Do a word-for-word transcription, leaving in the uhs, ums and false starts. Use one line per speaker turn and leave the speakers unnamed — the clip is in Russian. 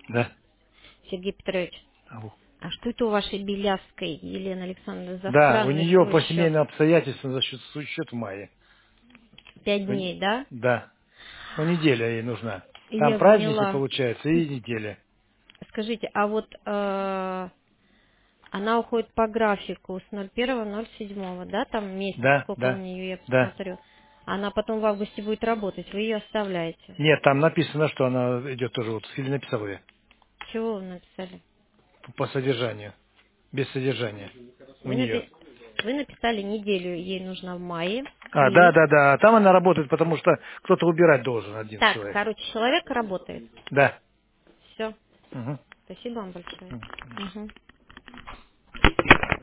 Да.
Сергей Петрович,
Алло.
а что это у вашей Белявской Елены Александровны за
Да, у
странный
нее
свой
по
счет?
семейным обстоятельствам за счет свой счет в мае.
Пять
Пон-
дней, да?
Да. Ну, неделя ей нужна. Там
Я
праздники,
поняла.
получается, и неделя.
Скажите, а вот э, она уходит по графику с ноль первого ноль седьмого, да, там месяц,
Да,
сколько у
да,
нее, я
да.
посмотрю. Она потом в августе будет работать, вы ее оставляете.
Нет, там написано, что она идет тоже, вот Фили написал я,
Чего вы написали?
по по содержанию, без содержания у
Вы,
нее.
напи- вы написали неделю, ей нужно в мае,
А, да,
и...
да, да, там она работает, потому что кто-то убирать должен, один
Так,
человек.
короче, человек работает.
Да.
Все.
Мгм.
Спасибо вам большое. Мгм.